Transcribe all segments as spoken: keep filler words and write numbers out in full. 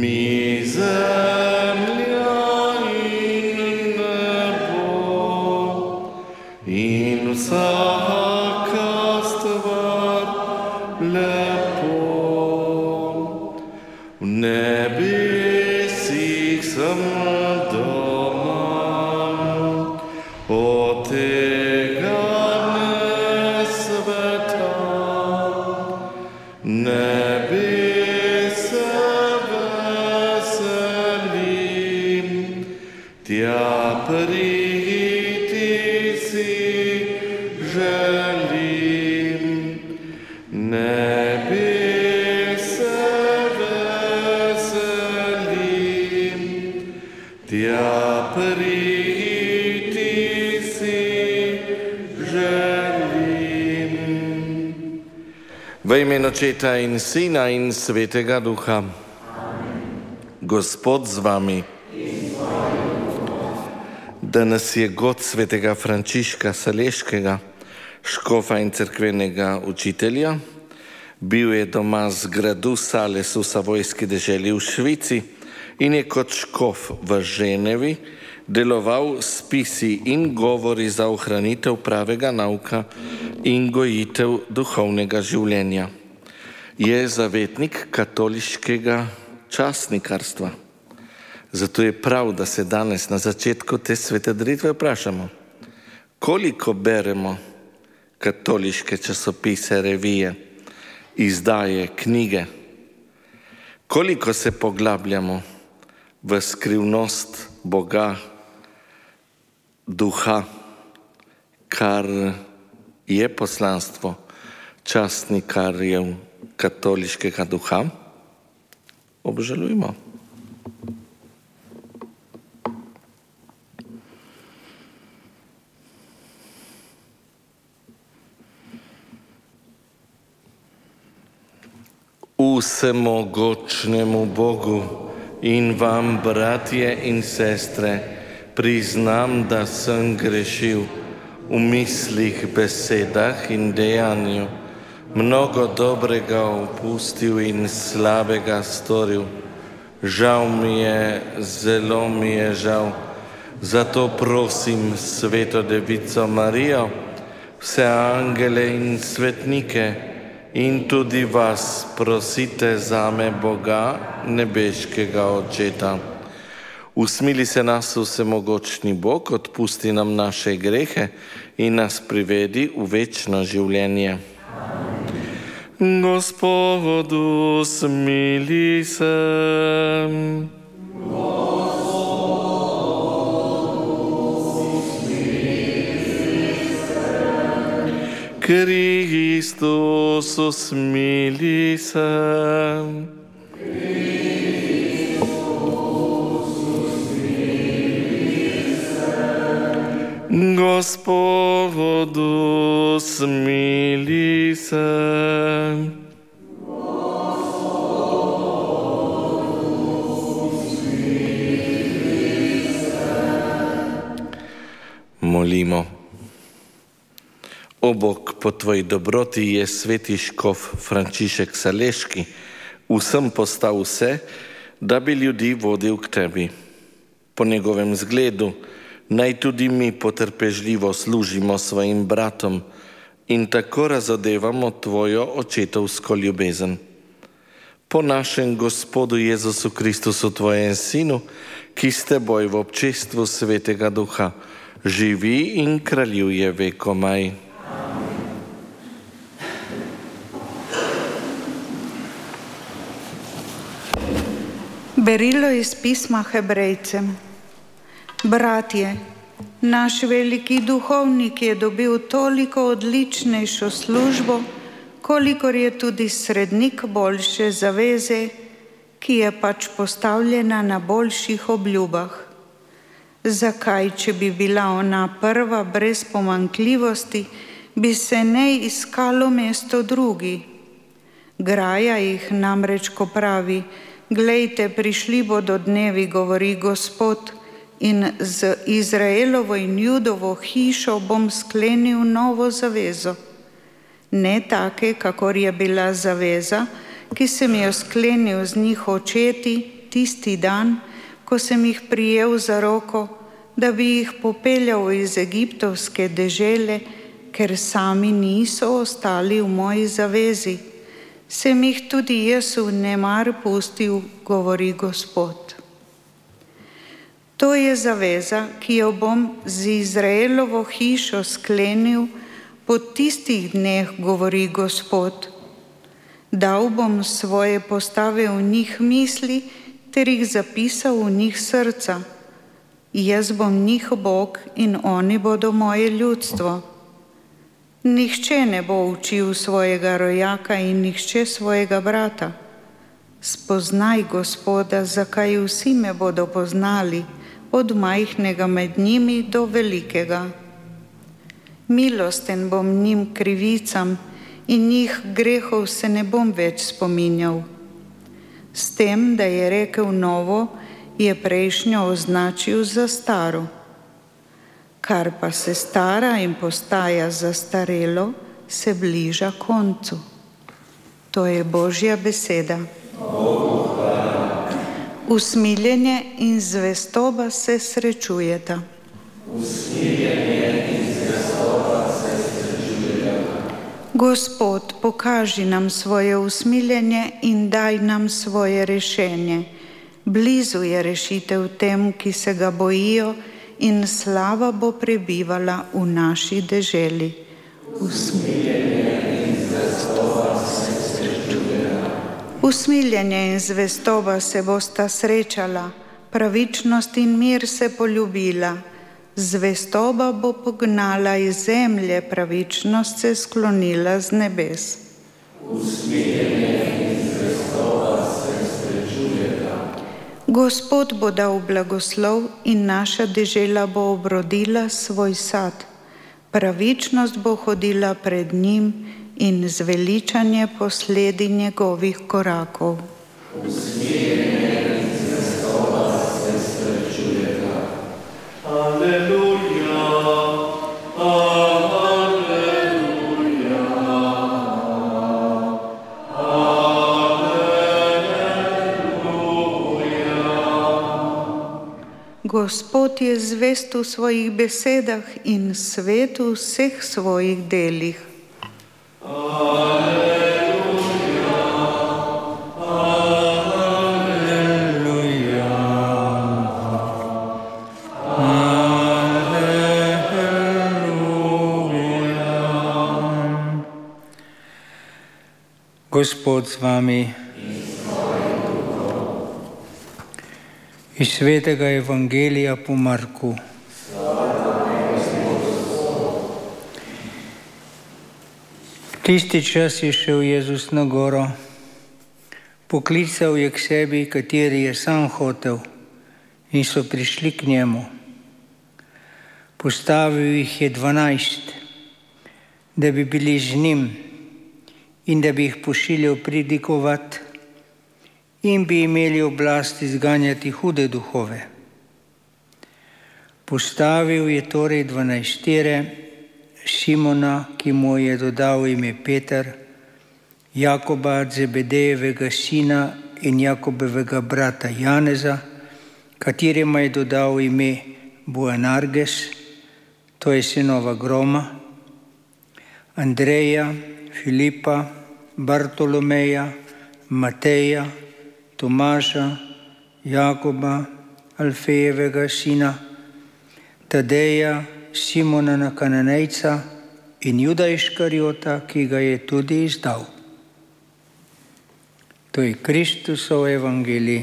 mi zemlja in nebo in vsaka stvar lepo. V nebesih sem doma, od tega ne sveta, nebese veselim, tja priti si želim. Nebese veselim, tja priti si želim. V imenu Očeta in Sina in Svetega Duha. Amen. Gospod z vami. Danes je god svetega Frančiška Saleškega, škofa in cerkvenega učitelja. Bil je doma z gradu Sales v Savojski deželi v Švici in je kot škof v Ženevi deloval spisi in govori za ohranitev pravega nauka in gojitev duhovnega življenja. Je zavetnik katoliškega časnikarstva. Zato je prav, da se danes na začetku te svete daritve vprašamo, koliko beremo katoliške časopise, revije, izdaje, knjige, koliko se poglabljamo v skrivnost Boga, duha, kar je poslanstvo časnikarjev katoliškega duha. Obžalujmo. Vsemogočnemu Bogu in vam, bratje in sestre, priznam, da sem grešil v mislih, besedah in dejanju, mnogo dobrega opustil in slabega storil. Žal mi je, zelo mi je žal. Zato prosim Sveto Devico Marijo, vse angele in svetnike in tudi vas prosite zame Boga, nebeškega Očeta. Usmili se nas vsemogočni Bog, odpusti nam naše grehe in nas privedi v večno življenje. Amen. Gospodu, smili se. Kristus, smili se. Gospodu, smili se. Molimo. O Bog, po tvoji dobroti je sveti škof Frančišek Saleški vsem postal vse, da bi ljudi vodil k tebi. Po njegovem zgledu naj tudi mi potrpežljivo služimo svojim bratom in tako razodevamo tvojo očetovsko ljubezen. Po našem Gospodu Jezusu Kristusu, tvojem Sinu, ki s teboj v občestvu Svetega Duha živi in kraljuje vekomaj. Berilo iz pisma Hebrejcem. Bratje, naš veliki duhovnik je dobil toliko odličnejšo službo, kolikor je tudi srednik boljše zaveze, ki je pač postavljena na boljših obljubah. Zakaj, če bi bila ona prva brez pomanjkljivosti, bi se ne iskalo mesto drugi? Graja jih namreč, ko pravi: glejte, prišli bodo dnevi, govori Gospod, in z Izraelovo in Judovo hišo bom sklenil novo zavezo. Ne take, kakor je bila zaveza, ki sem jo sklenil z njih očeti, tisti dan, ko sem jih prijel za roko, da bi jih popeljal iz egiptovske dežele, ker sami niso ostali v moji zavezi. Sem jih tudi jaz v nemar pustil, govori Gospod. To je zaveza, ki jo bom z Izraelovo hišo sklenil po tistih dneh, govori Gospod. Dal bom svoje postave v njih misli, ter jih zapisal v njih srca. Jaz bom njih Bog in oni bodo moje ljudstvo. Nihče ne bo učil svojega rojaka in nihče svojega brata. Spoznaj Gospoda, zakaj vsi me bodo poznali, od majhnega med njimi do velikega. Milosten bom njim krivicam in njih grehov se ne bom več spominjal. S tem, da je rekel novo, je prejšnjo označil za staro. Kar pa se stara in postaja zastarelo, se bliža koncu. To je Božja beseda. Usmiljenje in zvestoba se srečujeta. Usmiljenje in zvestoba se srečujeta. Gospod, pokaži nam svoje usmiljenje in daj nam svoje rešenje. Blizu je rešitev tem, ki se ga bojijo, in slava bo prebivala v naši deželi. Usmiljenje in zvestoba se srečujeta. Usmiljenje in zvestoba se bosta srečala, pravičnost in mir se poljubila. Zvestoba bo pognala iz zemlje, pravičnost se sklonila z nebes. Usmiljenje in zvestoba se srečujeta. Gospod bo dal blagoslov in naša dežela bo obrodila svoj sad. Pravičnost bo hodila pred njim in zveličanje posledi njegovih korakov. Usmiljenje in zvestoba se srečujeta. Aleluja, aleluja, aleluja. Gospod je zvest v svojih besedah in svet v vseh svojih delih. Gospod z vami. Iz svetega evangelija po Marku. Tisti čas je šel Jezus na goro, poklical je k sebi, kateri je sam hotel, in so prišli k njemu. Postavil jih je dvanajst, da bi bili z njim in da bi jih pošiljal pridikovati in bi imeli oblast izganjati hude duhove. Postavil je torej dvanajstere, Simona, ki mu je dodal ime Peter, Jakoba, Zebedejevega sina in Jakobovega brata Janeza, katerima je dodal ime Boanerges, to je sinova Groma, Andreja, Filipa, Bartolomeja, Mateja, Tomaža, Jakoba, Alfejevega sina, Tadeja, Simona Kananejca in Juda Iškariota, ki ga je tudi izdal. To je Kristusov evangelij.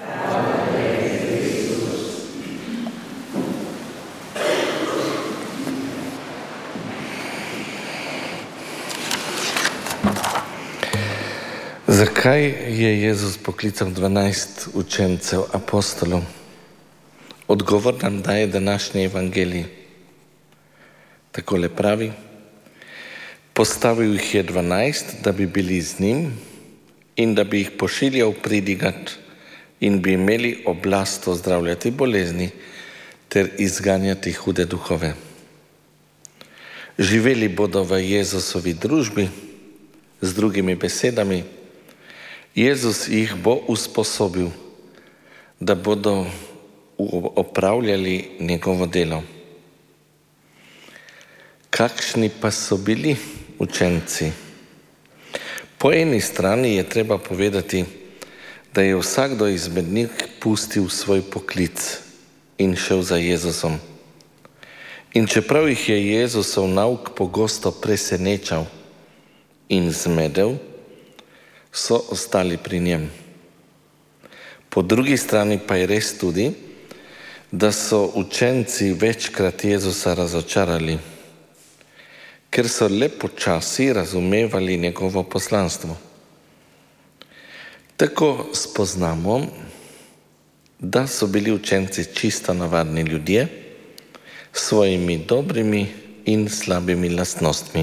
Zakaj je Jezus poklical dvanajst učencev, apostolov? Odgovor nam daje današnji evangelij. Takole pravi: postavil jih je dvanajst, da bi bili z njim in da bi jih pošiljal pridigat in bi imeli oblast ozdravljati bolezni ter izganjati hude duhove. Živeli bodo v Jezusovi družbi, z drugimi besedami, Jezus jih bo usposobil, da bodo opravljali njegovo delo. Kakšni pa so bili učenci? Po eni strani je treba povedati, da je vsakdo izmed njih pustil svoj poklic in šel za Jezusom. In čeprav jih je Jezusov nauk pogosto presenečal in zmedel, so ostali pri njem. Po drugi strani pa je res tudi, da so učenci večkrat Jezusa razočarali, ker so le počasi razumevali njegovo poslanstvo. Tako spoznamo, da so bili učenci čisto navadni ljudje s svojimi dobrimi in slabimi lastnostmi.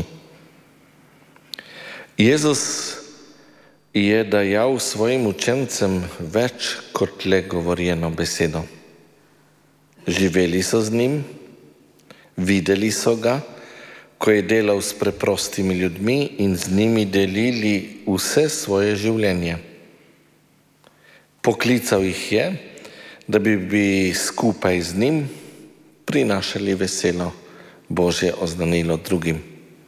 Jezus je dajal svojim učencem več kot le govorjeno besedo. Živeli so z njim, videli so ga, ko je delal s preprostimi ljudmi in z njimi delili vse svoje življenje. Poklical jih je, da bi bi skupaj z njim prinašali veselo Božje oznanilo drugim.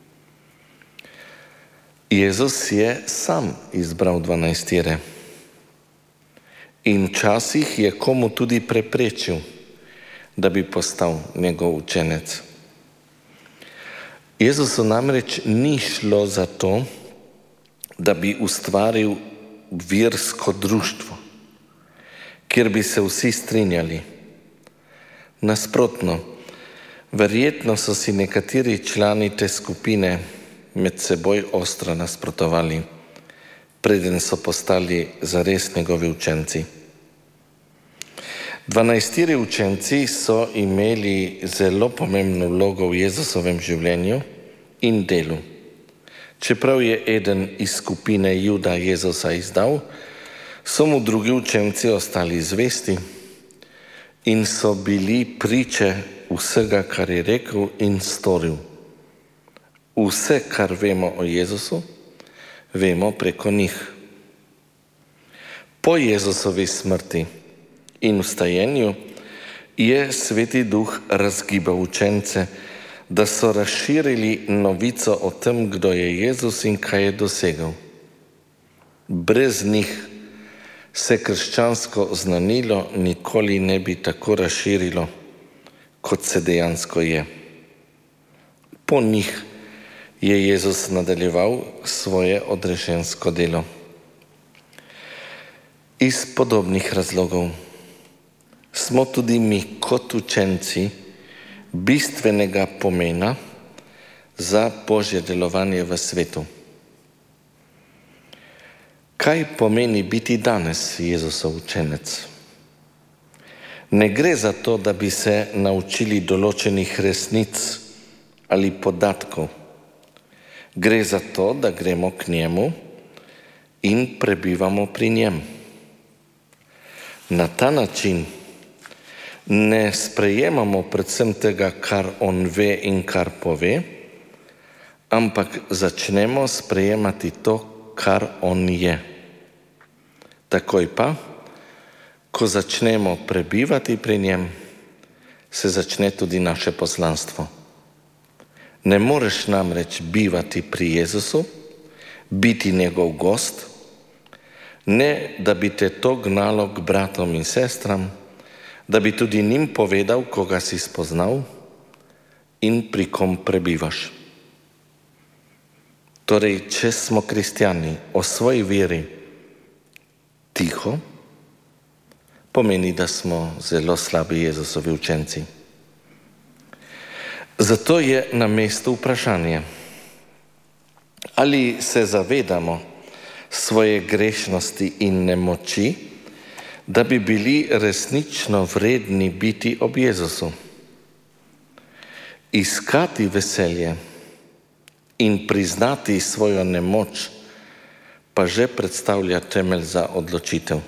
Jezus je sam izbral dvanajstere in včasih je komu tudi preprečil, da bi postal njegov učenec. Jezusu namreč ni šlo za to, da bi ustvaril versko društvo, kjer bi se vsi strinjali. Nasprotno, verjetno so si nekateri člani te skupine med seboj ostro nasprotovali, preden so postali zares njegovi učenci. Dvanajstiri učenci so imeli zelo pomembno vlogo v Jezusovem življenju in delu. Čeprav je eden iz skupine Juda Jezusa izdal, so mu drugi učenci ostali zvesti in so bili priče vsega, kar je rekel in storil. Vse, kar vemo o Jezusu, vemo preko njih. Po Jezusovi smrti in vstajenju je Sveti Duh razgibal učence, da so razširili novico o tem, kdo je Jezus in kaj je dosegel. Brez njih se krščansko znanilo nikoli ne bi tako razširilo, kot se dejansko je. Po njih je Jezus nadaljeval svoje odrešensko delo. Iz podobnih razlogov smo tudi mi kot učenci bistvenega pomena za Božje delovanje v svetu. Kaj pomeni biti danes Jezusov učenec? Ne gre za to, da bi se naučili določenih resnic ali podatkov. Gre za to, da gremo k njemu in prebivamo pri njem. Na ta način ne sprejemamo predvsem tega, kar on ve in kar pove, ampak začnemo sprejemati to, kar on je. Takoj pa, ko začnemo prebivati pri njem, se začne tudi naše poslanstvo. Ne moreš namreč bivati pri Jezusu, biti njegov gost, ne da bi te to gnalo k bratom in sestram, da bi tudi njim povedal, koga si spoznal in pri kom prebivaš. Torej, če smo kristjani o svoji veri tiho, pomeni, da smo zelo slabi Jezusovi učenci. Zato je na mestu vprašanje, ali se zavedamo svoje grešnosti in nemoči, da bi bili resnično vredni biti ob Jezusu. Iskati veselje in priznati svojo nemoč pa že predstavlja temelj za odločitev.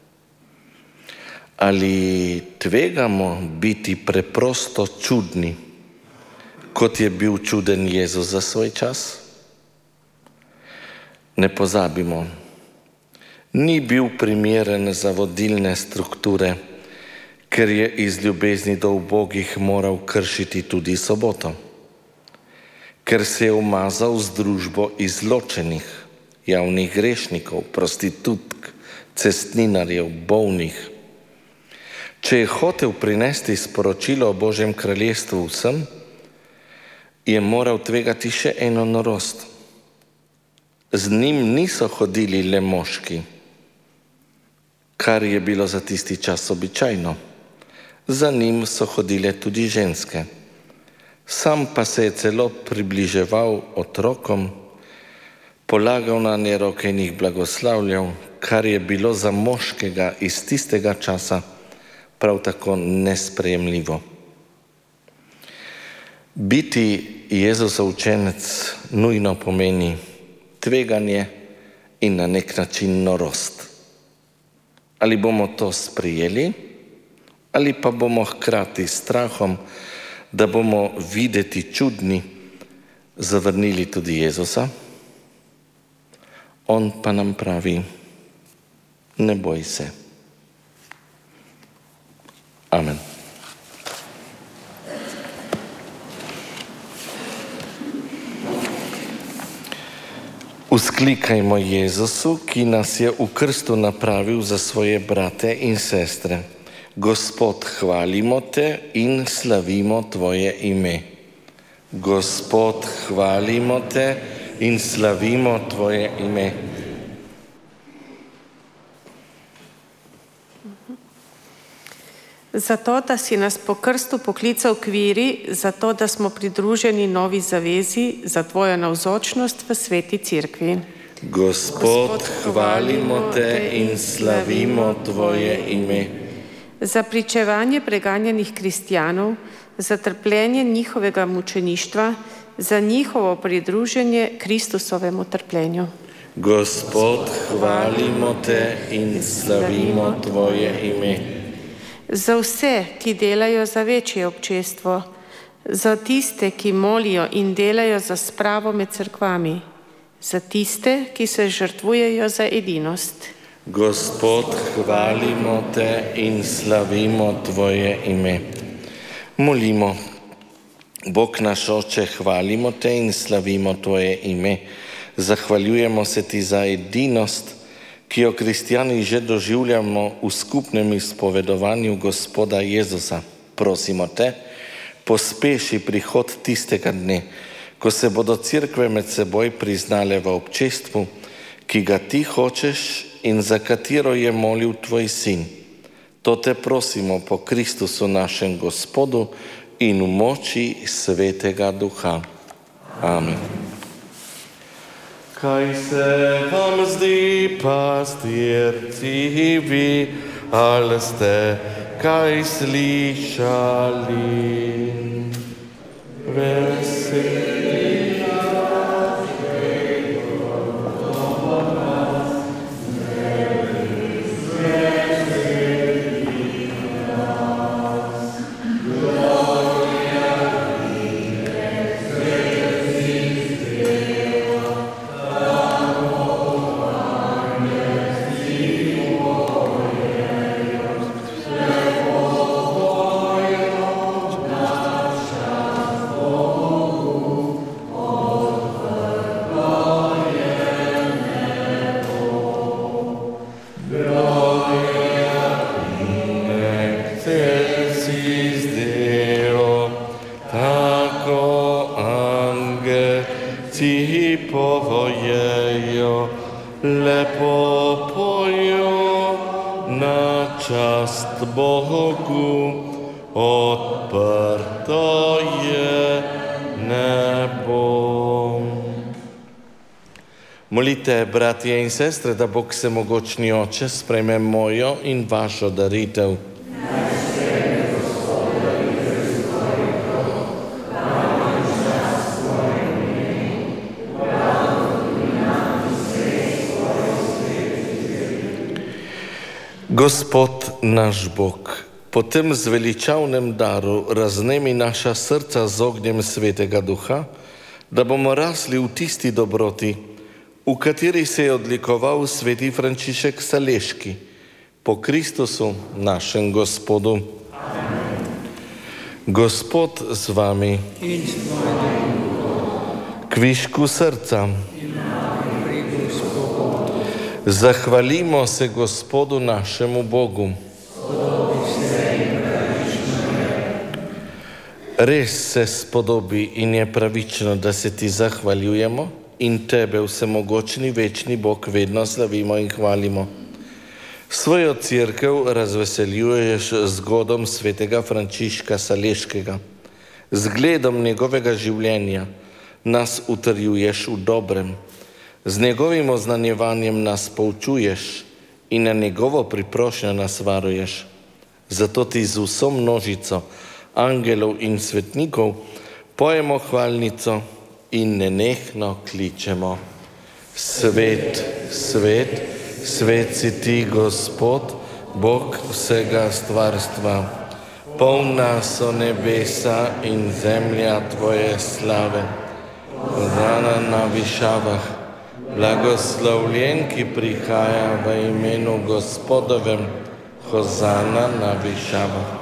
Ali tvegamo biti preprosto čudni, kot je bil čuden Jezus za svoj čas? Ne pozabimo, ni bil primeren za vodilne strukture, ker je iz ljubezni do ubogih moral kršiti tudi soboto, ker se je umazal z družbo izločenih, javnih grešnikov, prostitutk, cestninarjev, bolnih. Če je hotel prinesti sporočilo o Božjem kraljestvu vsem, je moral tvegati še eno norost. Z njim niso hodili le moški, kar je bilo za tisti čas običajno. Za njim so hodile tudi ženske. Sam pa se je celo približeval otrokom, polagal na nje roke in jih blagoslavljal, kar je bilo za moškega iz tistega časa prav tako nesprejemljivo. Biti Jezusov učenec nujno pomeni tveganje in na nek način norost. Ali bomo to sprijeli, ali pa bomo hkrati s strahom, da bomo videti čudni, zavrnili tudi Jezusa? On pa nam pravi, ne boj se. Amen. Vzklikajmo Jezusu, ki nas je v krstu napravil za svoje brate in sestre. Gospod, hvalimo te in slavimo tvoje ime. Gospod, hvalimo te in slavimo tvoje ime. Zato, da si nas po krstu poklical k veri, zato, da smo pridruženi novi zavezi za tvojo navzočnost v sveti cerkvi. Gospod, hvalimo te in slavimo tvoje ime. Za pričevanje preganjanih kristjanov, za trpljenje njihovega mučeništva, za njihovo pridruženje Kristusovemu trpljenju. Gospod, hvalimo te in slavimo tvoje ime. Za vse, ki delajo za večje občestvo, za tiste, ki molijo in delajo za spravo med cerkvami, za tiste, ki se žrtvujejo za edinost. Gospod, hvalimo te in slavimo tvoje ime. Molimo, Bog naš Oče, hvalimo te in slavimo tvoje ime. Zahvaljujemo se ti za edinost, ki jo kristjani že doživljamo v skupnem izpovedovanju Gospoda Jezusa. Prosimo te, pospeši prihod tistega dne, ko se bodo cerkve med seboj priznale v občestvu, ki ga ti hočeš in za katero je molil tvoj sin. To te prosimo po Kristusu našem Gospodu in v moči Svetega Duha. Amen. Kaj se vam zdi, pastirci vi, ali ste kaj slišali? Veseli nas, veseli nas, gloria in excelsis Deo. Lepo pojo na čast Bogu, odprto je nebo. Molite, bratje in sestre, da Bog Vsemogočni Oče sprejme mojo in vašo daritev. Gospod naš Bog, po tem zveličavnem daru raznemi naša srca z ognjem Svetega Duha, da bomo rasli v tisti dobroti, v v kateri se je odlikoval sveti Frančišek Saleški, po Kristusu našem Gospodu. Amen. Gospod z vami. In s tvojim kvišku srca. Zahvalimo se Gospodu našemu Bogu. Res se spodobi in je pravično, da se ti zahvaljujemo in tebe, vsemogočni večni Bog, vedno slavimo in hvalimo. Svojo cerkev razveseljuješ zgodom svetega Frančiška Saleškega. Zgledom njegovega življenja nas utrjuješ v dobrem. Z njegovim oznanjevanjem nas poučuješ in na njegovo priprošnjo nas varuješ. Zato ti z vso množico angelov in svetnikov pojemo hvalnico in nenehno kličemo: Svet, svet, svet si ti, Gospod, Bog vsega stvarstva. Polna so nebesa in zemlja tvoje slave. Hozana na višavah, blagoslovljen, ki prihaja v imenu Gospodovem. Hozana na višavah.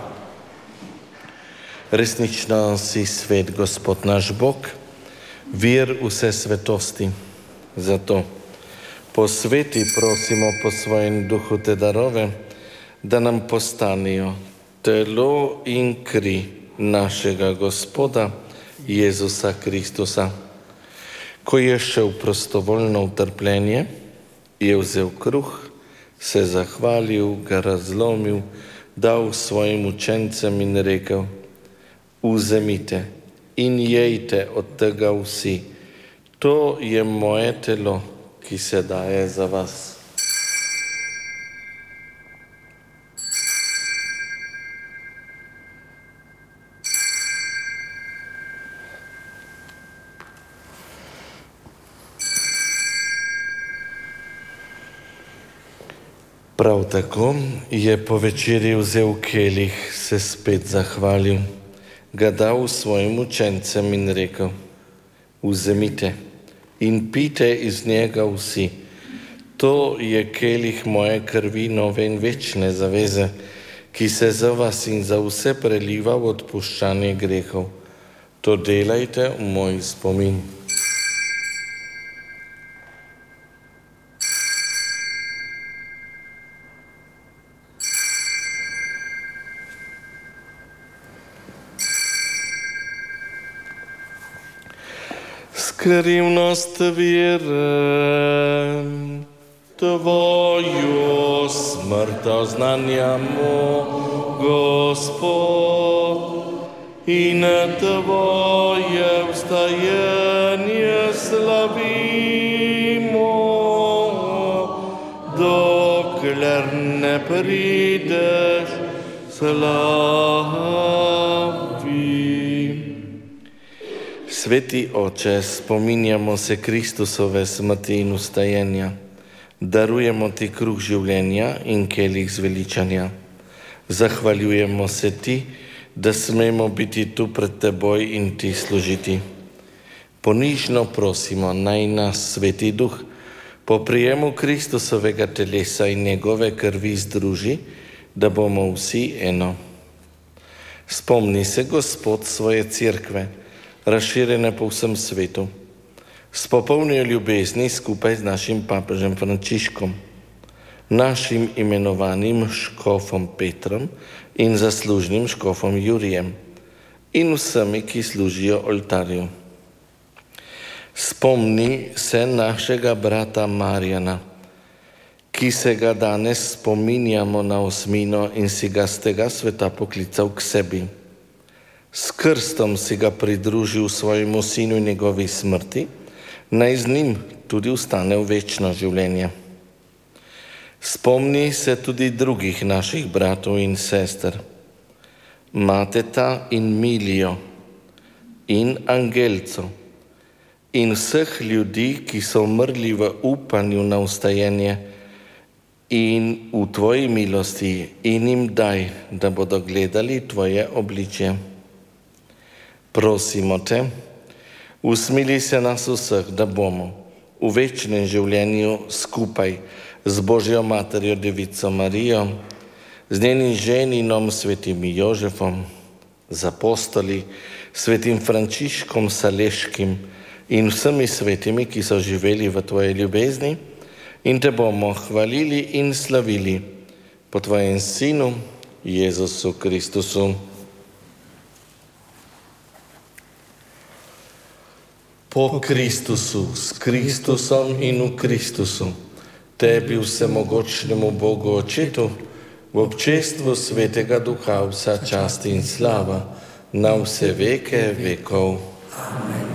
Resnično si svet, Gospod naš Bog, vir vse svetosti. Zato posveti, prosimo po svojem duhu te darove, da nam postanejo telo in kri našega Gospoda Jezusa Kristusa. Ko je šel prostovoljno v trpljenje, je vzel kruh, se zahvalil, ga razlomil, dal svojim učencem in rekel: Vzemite in jejte od tega vsi. To je moje telo, ki se daje za vas. Prav tako je po večerji vzel kelih, se spet zahvalil, ga dal svojim učencem in rekel: Vzemite in pite iz njega vsi. To je kelih moje krvi, nove in večne zaveze, ki se za vas in za vse preliva v odpuščanje grehov. To delajte v moj spomin. Skrivnost vere, tvojo smrt oznanjamo, Gospod, in tvoje vstajanje slavimo, dokler ne prideš, slavi. Sveti Oče, spominjamo se Kristusove smrti in vstajenja, darujemo ti kruh življenja in kelih zveličanja. Zahvaljujemo se ti, da smemo biti tu pred teboj in ti služiti. Ponižno prosimo, naj nas Sveti Duh po prijemu Kristusovega telesa in njegove krvi združi, da bomo vsi eno. Spomni se, Gospod, svoje cerkve, razširjene po vsem svetu, s popolnijo ljubezni skupaj z našim papežem Frančiškom, našim imenovanim škofom Petrom in zaslužnim škofom Jurijem in vsemi, ki služijo oltarju. Spomni se našega brata Marjana, ki se ga danes spominjamo na osmino in si ga z tega sveta poklical k sebi. S krstom si ga pridružil svojemu sinu in njegovi smrti, naj z njim tudi ostane v večno življenje. Spomni se tudi drugih naših bratov in sester, Mateta in Milijo in Angelco in vseh ljudi, ki so umrli v upanju na vstajenje, in v tvoji milosti in jim daj, da bodo gledali tvoje obličje. Prosimo te, usmili se nas vseh, da bomo v večnem življenju skupaj z Božjo materjo Devico Marijo, z njenim ženinom svetim Jožefom, z apostoli, svetim Frančiškom Saleškim in vsemi svetimi, ki so živeli v tvoji ljubezni, in te bomo hvalili in slavili po tvojem Sinu, Jezusu Kristusu. Po Kristusu, s Kristusom in v Kristusu, tebi vsemogočnemu Bogu Očetu, v občestvu Svetega Duha vsa čast in slava, na vse veke vekov. Amen.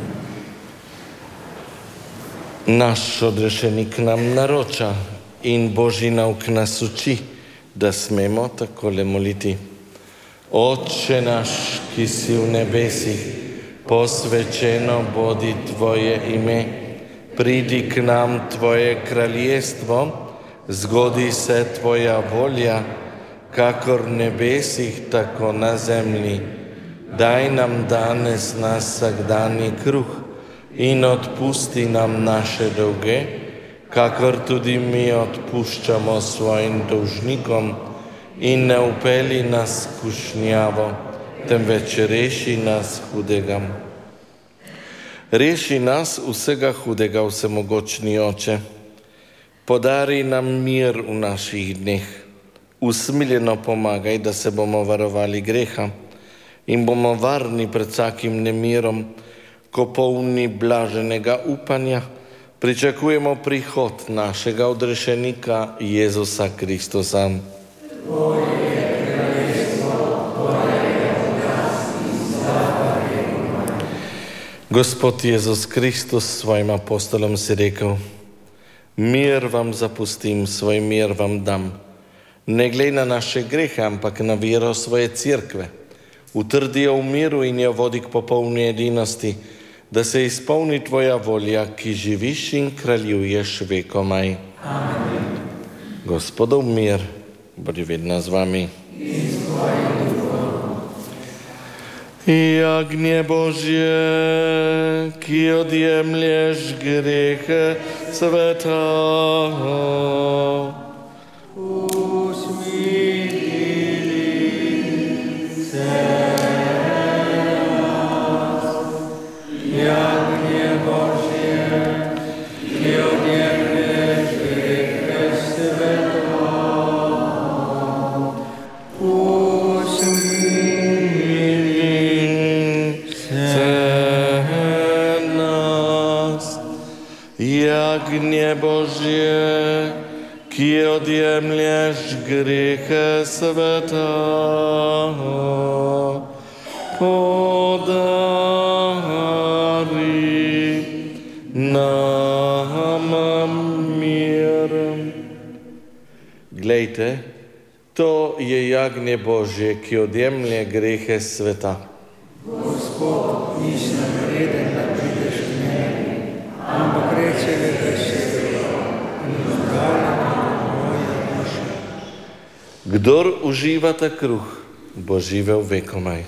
Naš odrešenik nam naroča in Božji nauk nas uči, da smemo takole moliti. Otče naš, ki si v nebesih, posvečeno bodi tvoje ime, pridi k nam tvoje kraljestvo, zgodi se tvoja volja, kakor v nebesih, tako na zemlji. Daj nam danes naš vsakdanji kruh in odpusti nam naše dolge, kakor tudi mi odpuščamo svojim dolžnikom, in ne vpelji nas v skušnjavo, temveč reši nas hudega. Reši nas vsega hudega, vsemogočni Oče. Podari nam mir v naših dneh. Usmiljeno pomagaj, da se bomo varovali greha in bomo varni pred vsakim nemirom, ko polni blaženega upanja pričakujemo prihod našega odrešenika Jezusa Kristusa. Gospod Jezus Kristus svojim apostolom si rekel: mir vam zapustim, svoj mir vam dam. Ne glej na naše grehe, ampak na vero svoje cerkve. Utrdi jo v miru in jo vodi k popolni edinosti, da se izpolni tvoja volja, ki živiš in kraljuješ vekomaj. Amen. Gospodov mir, bodi vedno z vami. Jagnje Božje, ki odjemlješ grehe sveta, Jagnje Božje, ki odjemlješ grehe sveta, podari nam mir. Glejte, to je jagnje Božje, ki odjemlje grehe sveta. Gospod, nisem vreden, da prideš k meni, ampak reči le besede in odpravljam moje duše. Kdor uživa ta kruh, bo živel vekomaj.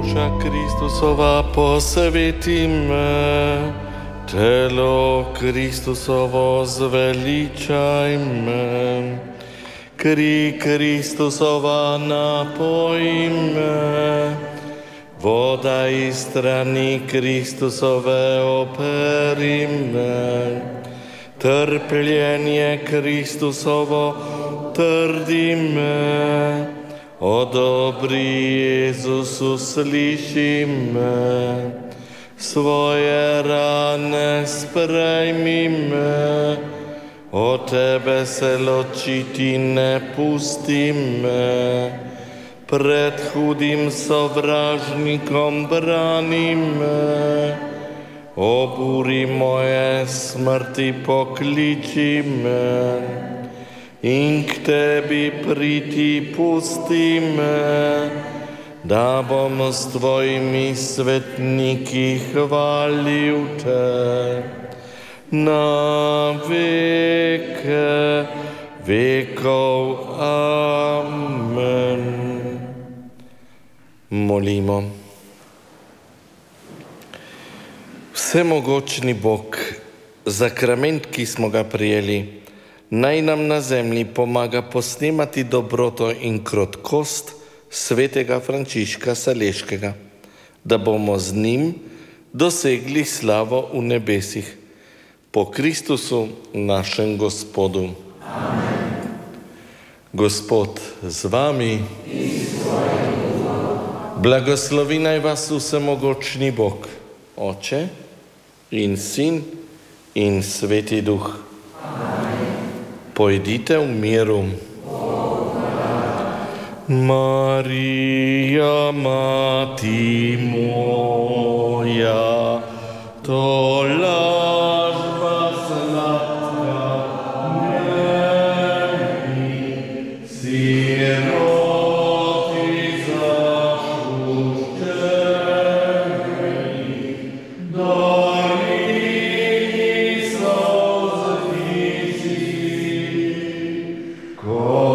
duša Kristusova posveti me, telo Kristusovo zveličaj me, kri Kristusova napoj me, voda iz strani Kristusove operi me, trpljenje Kristusovo trdi me, o dobri Jezusu sliši me, svoje rane sprejmi me, o tebe se ločiti ne pusti me, pred hudim sovražnikom brani me, o buri moje smrti pokliči me, in k tebi priti pusti me, da bom s tvojimi svetniki hvalil te na veke vekov. Amen. Molimo. Vsemogočni Bog, zakrament, ki smo ga prijeli, naj nam na zemlji pomaga posnemati dobroto in krotkost svetega Frančiška Saleškega, da bomo z njim dosegli slavo v nebesih. Po Kristusu našem Gospodu. Amen. Gospod z vami. Blagoslovi naj vas vsemogočni Bog, Oče in Sin in Sveti Duh. Amen. Pojdite v miru. Marija, mati moja, tolažba sladka meni, siroti zapuščeni, dolini solz visi, ko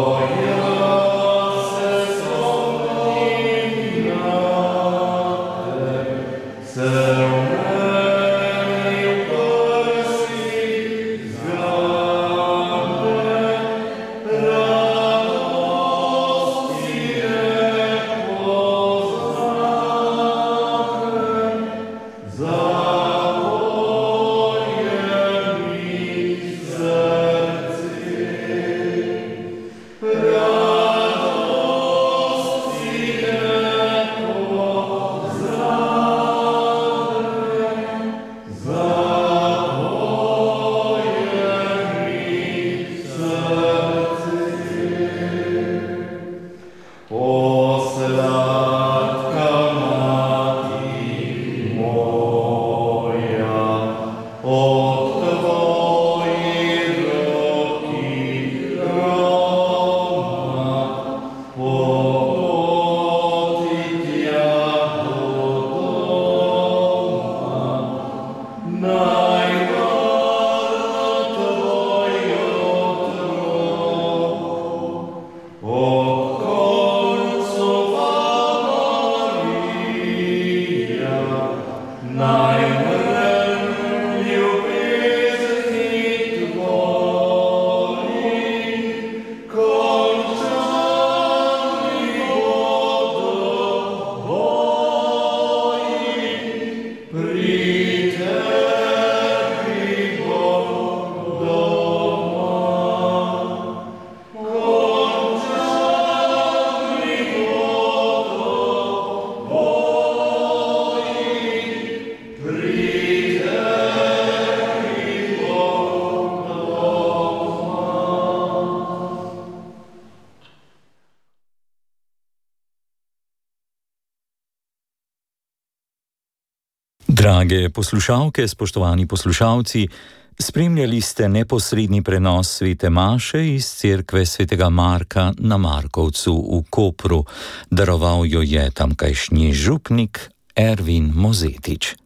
Drage poslušalke, spoštovani poslušalci, spremljali ste neposredni prenos svete maše iz cerkve svetega Marka na Markovcu v Kopru. Daroval jo je tamkajšnji župnik Ervin Mozetič.